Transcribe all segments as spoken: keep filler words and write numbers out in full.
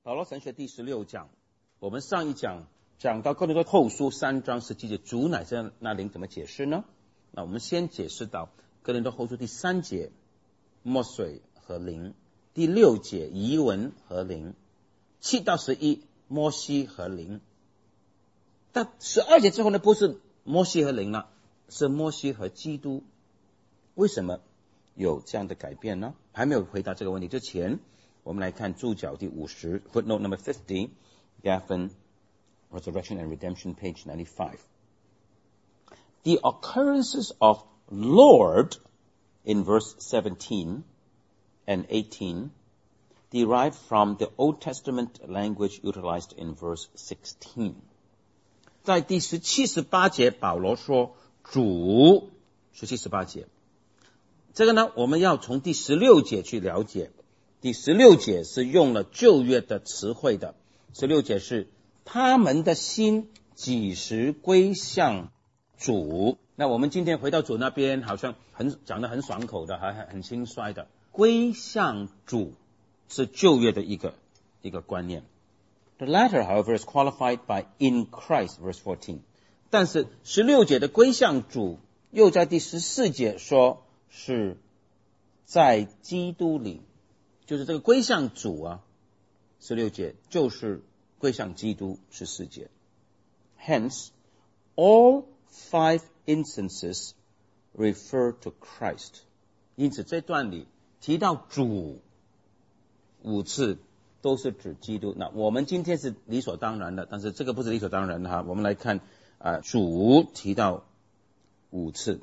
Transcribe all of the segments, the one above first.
保罗神学第十六讲，我们上一讲讲到哥林多后书三章十七节，主乃是那灵，怎么解释呢？那我们先解释到哥林多后书第三节，墨水和灵；第六节，遗文和灵；七到十一，摩西和灵。但十二节之后呢，不是摩西和灵了，是摩西和基督。为什么有这样的改变呢？还没有回答这个问题之前，我们来看注脚第五十 footnote number fifty, Gaffin Resurrection and Redemption, page ninety-five. The occurrences of Lord in verse seventeen and eighteen derive from the Old Testament language utilized in verse sixteen. 在第十七、十八节，保罗说主，十七、十八节。这个呢，我们要从第十六节去了解。第十六节是用了旧约的词汇的。十六节是他们的心几时归向主。那我们今天回到主那边，好像很讲得很爽口的，还很轻率的。归向主是旧约的一个一个观念。The latter, however, is qualified by in Christ, verse fourteen. 但是十六节的归向主，又在第十四节说是在基督里。就是这个归向主啊，十六节就是归向基督，十四节。Hence, all five instances refer to Christ. 因此这段里提到主五次都是指基督。那我们今天是理所当然的，但是这个不是理所当然的哈。我们来看啊、呃，主提到五次，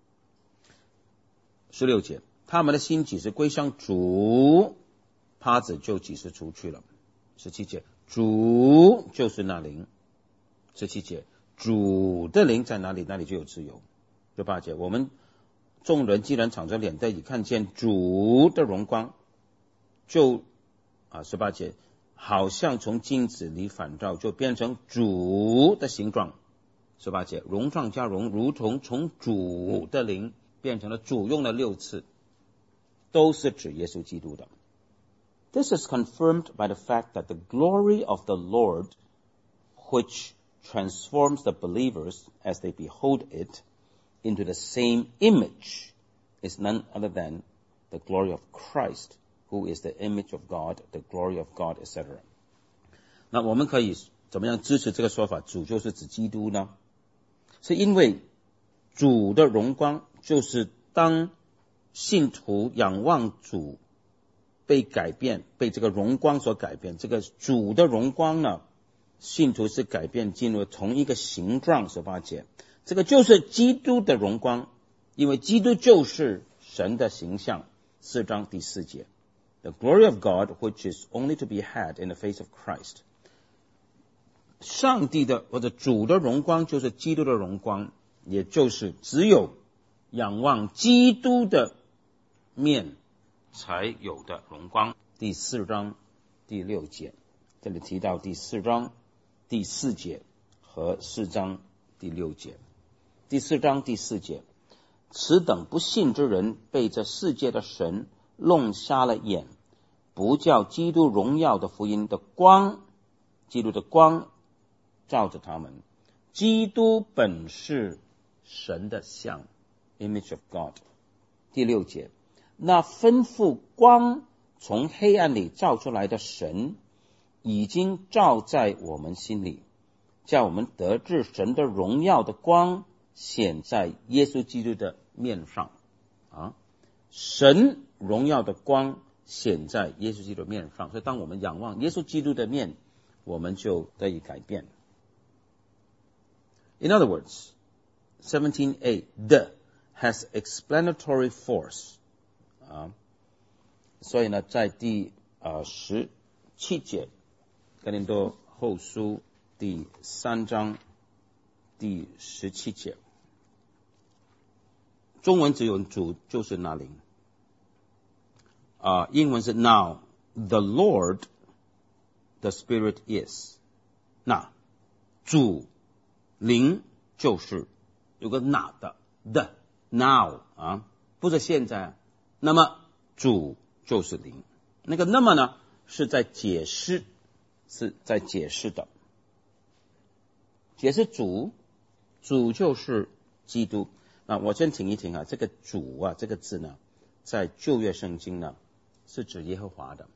十六节。他们的心几时归向主，帕子就几时除去了。十七节，主就是那灵。十七节，主的灵在哪里，那里就有自由。十八节，我们众人既然敞着脸得以看见主的荣光，就啊，十八节，好像从镜子里反照，就变成主的形状。十八节，荣状加荣，如同从主的灵变成了主，用了六次。都是指耶稣基督的。This is confirmed by the fact that the glory of the Lord, which transforms the believers as they behold it into the same image, is none other than the glory of Christ, who is the image of God, the glory of God, et cetera. 那我们可以怎么样支持这个说法？主就是指基督呢？是因为主的荣光就是当信徒仰望主被改变，被这个荣光所改变。这个主的荣光呢，信徒是改变进入同一个形状。十八节，这个就是基督的荣光，因为基督就是神的形象。四章第四节 ，The glory of God, which is only to be had in the face of Christ. 上帝的或者主的荣光就是基督的荣光，也就是只有仰望基督的面才有的荣光。第四章第六节，这里提到第四章第四节和四章第六节。第四章第四节，此等不信之人被这世界的神弄瞎了眼，不叫基督荣耀的福音的光，基督的光照着他们。基督本是神的像 ，image of God。第六节，那吩咐光从黑暗里照出来的神，已经照在我们心里，叫我们得知神的荣耀的光显在耶稣基督的面上。啊，神荣耀的光显在耶稣基督的面上，所以当我们仰望耶稣基督的面，我们就得以改变。In other words, seventeen a, the has explanatory force. 啊，所以呢，在第呃十七节，哥林多后书第三章第十七节，中文只有主就是那灵，啊、呃，英文是 Now the Lord the Spirit is， 那主灵就是有个那的 the now 啊，不是现在。那么主就是灵，那个那么呢是在解释是在解释的。解释主，主就是基督。那我先停一停啊，这个主啊这个字呢，在旧约圣经呢是指耶和华的。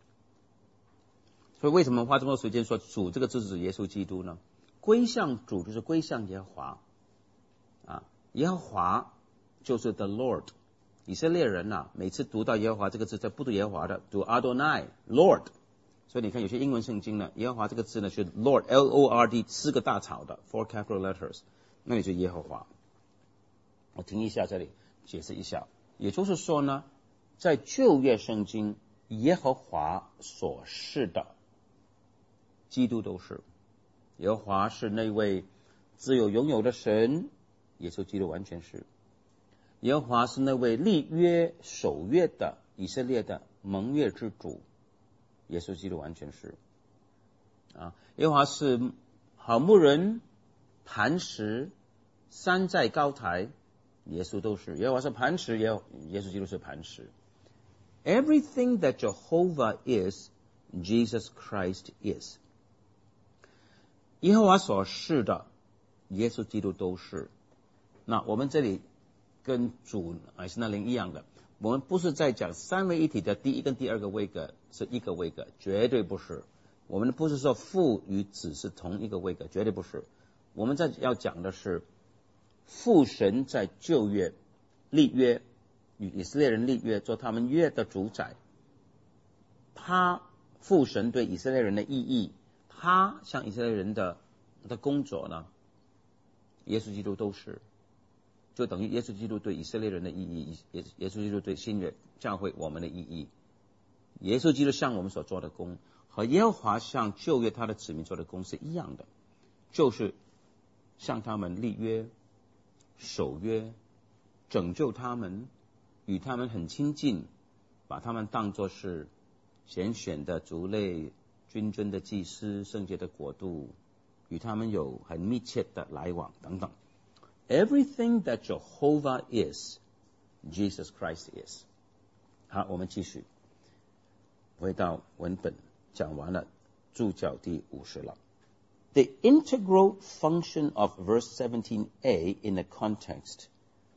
所以为什么花这么多时间说主这个字是指耶稣基督呢？归向主就是归向耶和华啊，耶和华就是 the Lord。以色列人啊，每次读到耶和华这个字，在不读耶和华的，读 Adonai Lord。所以你看有些英文圣经呢，耶和华这个字呢是 Lord L O R D 四个大草的 four capital letters， 那你就耶和华。我停一下这里解释一下，也就是说呢，在旧约圣经，耶和华所示的基督都是。耶和华是那位自有永有的神，耶稣基督完全是。耶和华是那位立约守约的以色列的盟约之主，耶稣基督完全是。啊，耶和华是好牧人、磐石、山寨高台，耶稣都是。耶和华是磐石，耶耶稣基督是磐石。Everything that Jehovah is, Jesus Christ is。耶和华所示的，耶稣基督都是。那我们这里跟主乃是那灵一样的，我们不是在讲三位一体的第一跟第二个位格是一个位格，绝对不是。我们不是说父与子是同一个位格，绝对不是。我们在要讲的是父神在旧约立约，与以色列人立约，做他们约的主宰。他父神对以色列人的意义，他向以色列人的的工作呢，耶稣基督都是。就等于耶稣基督对以色列人的意义，耶耶稣基督对新约教会我们的意义。耶稣基督向我们所做的工，和耶和华向旧约他的子民做的工是一样的，就是向他们立约、守约、拯救他们，与他们很亲近，把他们当作是拣选的族类、君尊的祭司、圣洁的国度，与他们有很密切的来往等等。Everything that Jehovah is, Jesus Christ is。 好，我们继续回到文本，讲完了注脚第五十了。The integral function of verse seventeen a in the context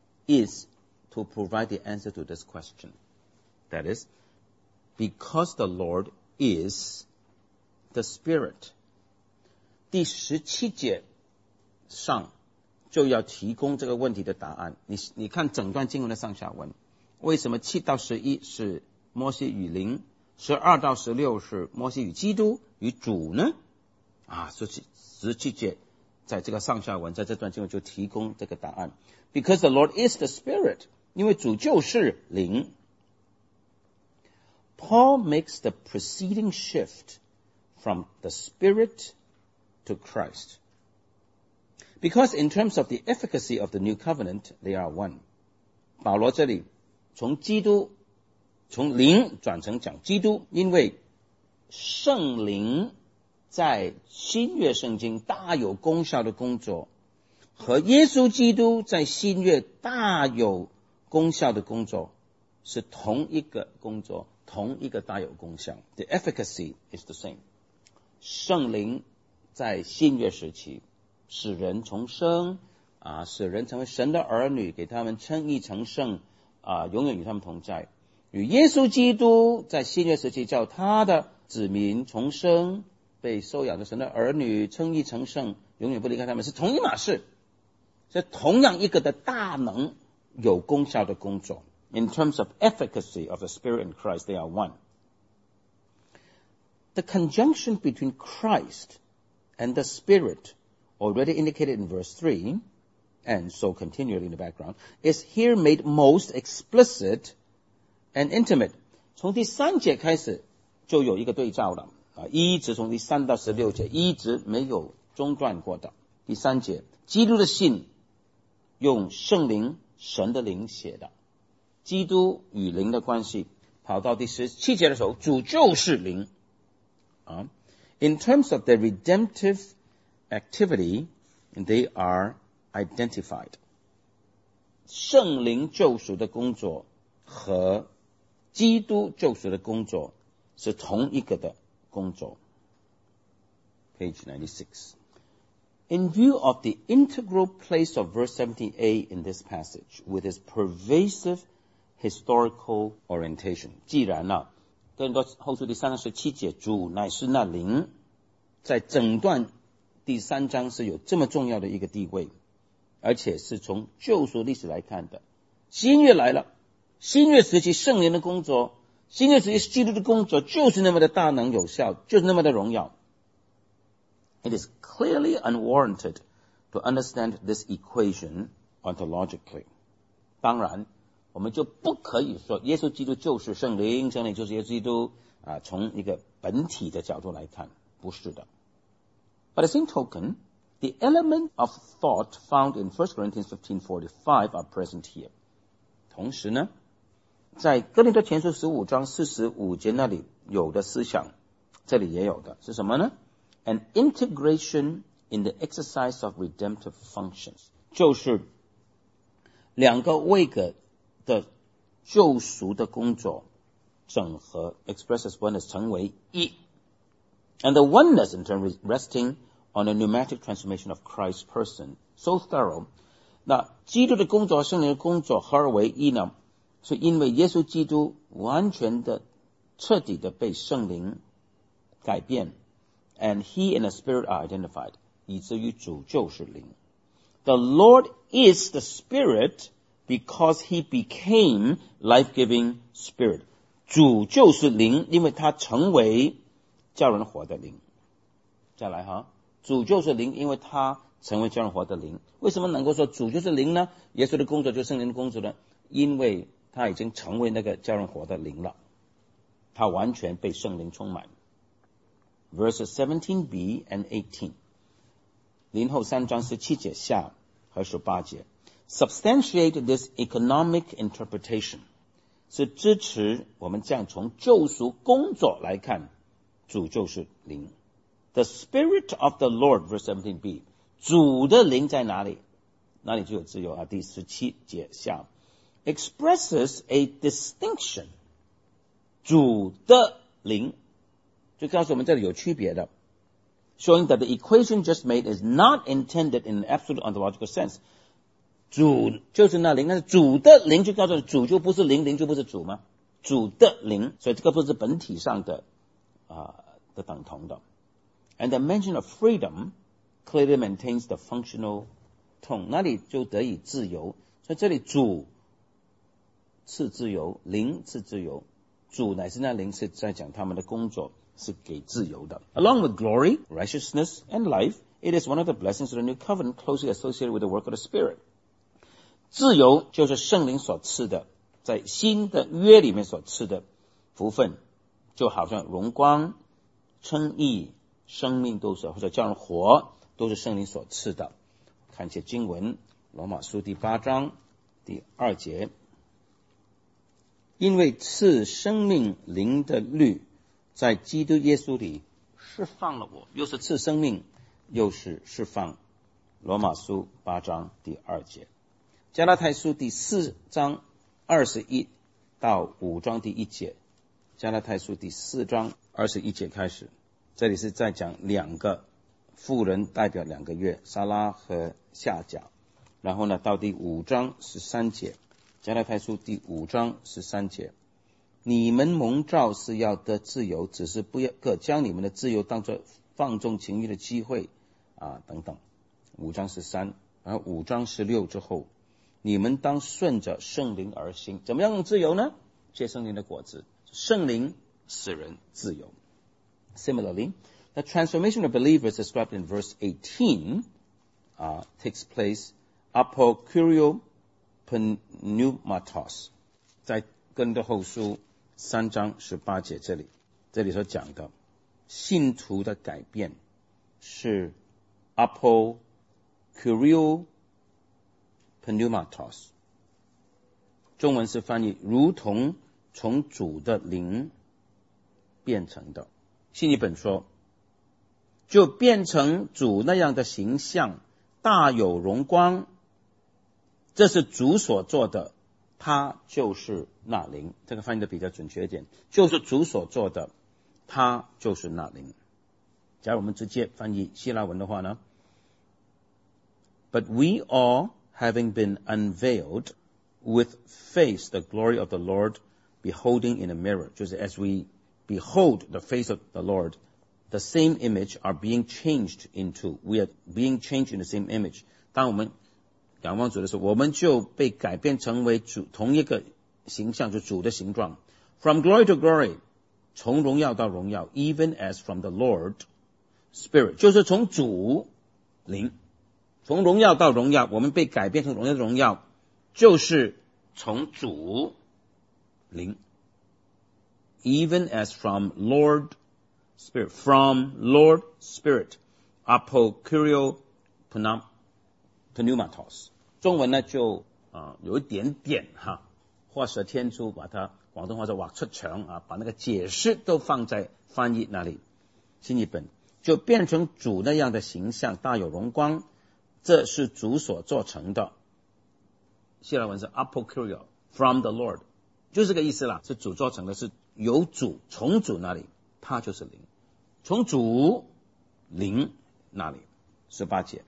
is to provide the answer to this question. That is, because the Lord is the Spirit。 第十七节上就要提供这个问题的答案。你你看整段经文的上下文，为什么七到十一是摩西与灵，十二到十六是摩西与基督与主呢？啊，所以十七节在这个上下文，在这段经文就提供这个答案。Because the Lord is the Spirit， 因为主就是灵。Paul makes the preceding shift from the Spirit to Christ。Because in terms of the efficacy of the new covenant, they are one. 保罗这里从基督，从灵转成讲基督，因为圣灵在新约圣经大有功效的工作，和耶稣基督在新约大有功效的工作是同一个工作，同一个大有功效。The efficacy is the same. 圣灵在新约时期使人重生啊，使人成为神的儿女，给他们称义成圣啊，永远与他们同在。与耶稣基督在新约时期叫他的子民重生，被收养的神的儿女，称义成圣，永远不离开他们，是同一码事，是同样一个的大能有功效的工作。In terms of efficacy of the Spirit and Christ, they are one. The conjunction between Christ and the Spirit, already indicated in verse three, and so continually in the background, is here made most explicit and intimate. 从第三节开始就有一个对照了啊，一直从第三到十六节一直没有中断过的。第三节，基督的信用圣灵神的灵写的，基督与灵的关系。跑到第十七节的时候，主就是灵啊。In terms of the redemptive activity, they are identified. 圣灵救赎的工作和基督救赎的工作是同一个的工作。 page ninety-six. In view of the integral place of verse seventeen a in this passage, with its pervasive historical orientation, 既然啊，哥林多后书第三章十七节，主乃是那灵，在整段第三章是有这么重要的一个地位，而且是从救赎历史来看的。新约来了，新约时期圣灵的工作，新约时期基督的工作就是那么的大能有效，就是那么的荣耀。It is clearly unwarranted to understand this equation ontologically. 当然，我们就不可以说耶稣基督就是圣灵，圣灵就是耶稣基督啊，从一个本体的角度来看，不是的。By the same token, the element of thought found in First Corinthians fifteen forty-five are present here. 同时呢，在哥林多前书十五章四十五节那里有的思想，这里也有的是什么呢？ An integration in the exercise of redemptive functions. 就是两个位格的救赎的工作整合 expresses oneness 成为一 and the oneness in turn resting on a pneumatic transformation of Christ's person so thorough. 那基督的工作圣灵的工作合而为一呢，是因为耶稣基督完全的彻底的被圣灵改变 and he and the Spirit are identified 以至于主就是灵。 The Lord is the Spirit because he became life-giving Spirit. 主就是灵，因为他成为叫人活的灵。再来哈，主就是灵，因为他成为叫人活的灵。为什么能够说主就是灵呢？耶稣的工作就是圣灵的工作呢？因为他已经成为那个叫人活的灵了，他完全被圣灵充满。Verses seventeen b and eighteen. 林后三章十七节下和十八节 substantiate this economic interpretation. 是支持我们这样从救赎工作来看，主就是灵。The Spirit of the Lord, verse seventeen b. 主的灵在哪里？哪里就有自由啊？第十七节下 expresses a distinction. 主的灵就告诉我们这里有区别的。Showing that the equation just made is not intended in an absolute ontological sense. 主就是那灵，但是主的灵就告诉你，主就不是灵，灵就不是主吗？主的灵，所以这个不是本体上的啊、呃、的等同的。And the mention of freedom clearly maintains the functional tone. 那里就得以自由，所以这里主赐自由，灵赐自由，主乃是那灵是在讲他们的工作是给自由的。Along with glory, righteousness, and life, it is one of the blessings of the new covenant closely associated with the work of the Spirit. 自由就是圣灵所赐的，在新的约里面所赐的福分，就好像荣光、称义、生命都是，或者叫人活，都是圣灵所赐的。看一些经文，罗马书第八章第二节，因为赐生命灵的律在基督耶稣里释放了我，又是赐生命，又是释放。罗马书八章第二节。加拉太书第四章二十一到五章第一节，加拉太书第四章二十一节开始，这里是在讲两个妇人代表两个月，撒拉和夏甲。然后呢，到第五章十三节，加拉太书第五章十三节，你们蒙召是要得自由，只是不要可将你们的自由当作放纵情欲的机会啊等等。五章十三，然后五章十六之后，你们当顺着圣灵而行。怎么样用自由呢？借圣灵的果子，圣灵使人自由。Similarly, the transformation of believers described in verse eighteen uh, takes place apokurio pneumatos. 在哥林多后书三章十八节这里，这里所讲的信徒的改变是 apokurio pneumatos， 中文是翻译如同从主的灵变成的。新译本说，就变成主那样的形象，大有荣光，这是主所做的，他就是那灵。这个翻译的比较准确一点，就是主所做的，他就是那灵。 假如我们直接翻译希腊文的话呢 ，But we all having been unveiled with face the glory of the Lord beholding in a mirror 就是 as we behold the face of the Lord the same image are being changed into we are being changed in the same image 当我们仰望主的时候我们就被改变成为主同一个形象就主的形状 From glory to glory 从荣耀到荣耀 even as from the Lord Spirit 就是从主灵从荣耀到荣耀我们被改变成荣耀的荣耀就是从主灵 even as from Lord Spirit from Lord Spirit apokurio pneumatos 中文呢就啊、呃、有一点点哈画蛇添足把它广东话叫画出墙啊把那个解释都放在翻译那里新译本就变成主那样的形象大有荣光这是主所做成的希腊文是 apokurio from the Lord 就是这个意思啦是主做成的是由主从主那里他就是灵从主灵那里十八节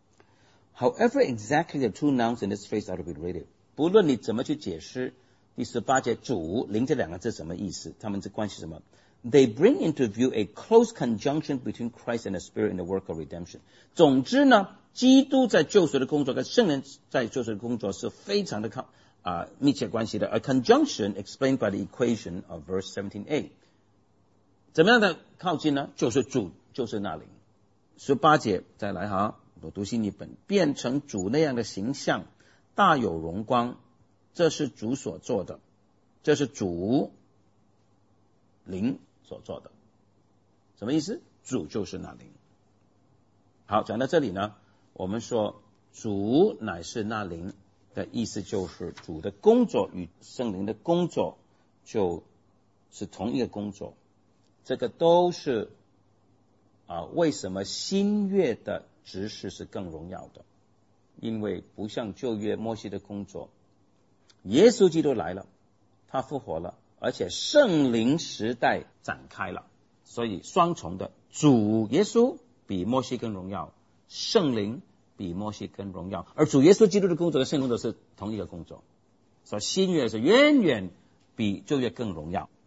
However exactly the two nouns in this phrase are to be related 不论你怎么去解释第十八节主灵这两个字什么意思他们这关系什么They bring into view a close conjunction between Christ and the Spirit in the work of redemption 总之呢基督在救赎的工作跟圣灵在救赎的工作是非常的靠啊、呃、密切关系的 A conjunction explained by the equation of verse seventeen a 怎么样的靠近呢就是主就是那灵十八节再来哈我读新译本变成主那样的形象大有荣光这是主所做的这是主灵所做的什么意思主就是那灵好讲到这里呢我们说主乃是那灵的意思就是主的工作与圣灵的工作就是同一个工作这个都是啊，为什么新约的执事是更荣耀的因为不像旧约摩西的工作耶稣基督来了他复活了而且圣灵时代展开了所以双重的主耶稣比摩西更荣耀圣灵比摩西更荣耀而主耶稣基督的工作跟圣灵都是同一个工作所以新约是远远比旧约更荣耀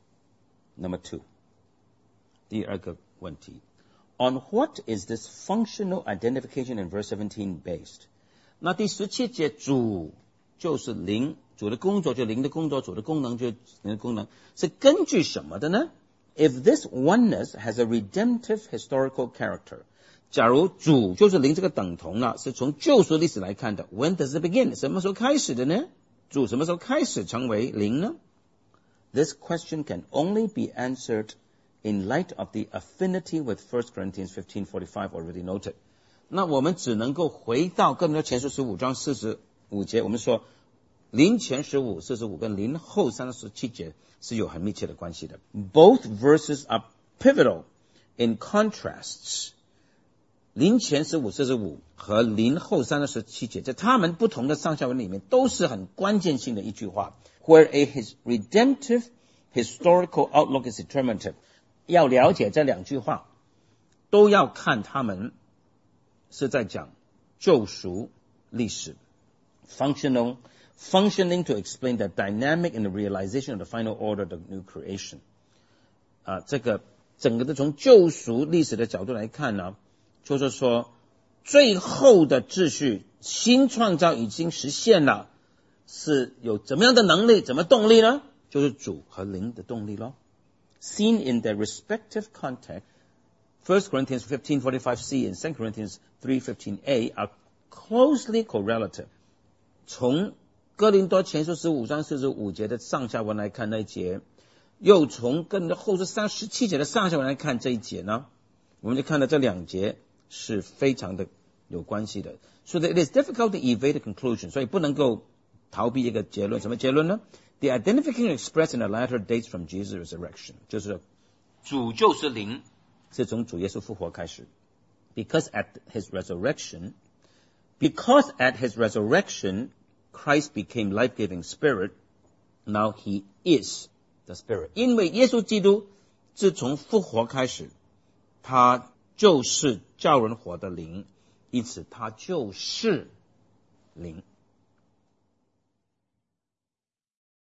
Number two 第二个问题 On what is this functional identification in verse seventeen based 那第十七节主就是灵主的工作就灵的工作主的功能就灵的功能是根据什么的呢 If this oneness has a redemptive historical character 假如主就是灵这个等同呢是从救赎历史来看的 When does it begin 什么时候开始的呢主什么时候开始成为灵呢 This question can only be answered in light of the affinity with First Corinthians fifteen forty-five already noted 那我们只能够回到哥林多前书十五章四十五节我们说灵前十五、四十五跟灵后三十七节是有很密切的关系的 Both verses are pivotal in contrasts 灵前十五、四十五和灵后三十七节在他们不同的上下文里面都是很关键性的一句话 Where a his redemptive historical outlook is determinative 要了解这两句话都要看他们是在讲救赎历史 functional functioning to explain the dynamic and the realization of the final order of the new creation 啊，这个整个的从救赎历史的角度来看呢就是说最后的秩序新创造已经实现了是有怎么样的能力怎么动力呢就是主和灵的动力咯Seen in their respective context, First Corinthians fifteen forty-five c and Second Corinthians three fifteen a are closely correlative. 从哥林多前书十五章四十五节的上下文来看那一节，又从哥林多后书三十七节的上下文来看这一节呢，我们就看到这两节是非常的有关系的。So that it is difficult to evade a conclusion. 所以不能够逃避一个结论。什么结论呢？The identification expressed in the latter dates from Jesus' resurrection. 就是主就是灵，是从主耶稣复活开始。Because at his resurrection, because at his resurrection, Christ became life-giving spirit. Now he is the spirit. 因为耶稣基督自从复活开始， 他就是叫人活的灵，因此他就是灵。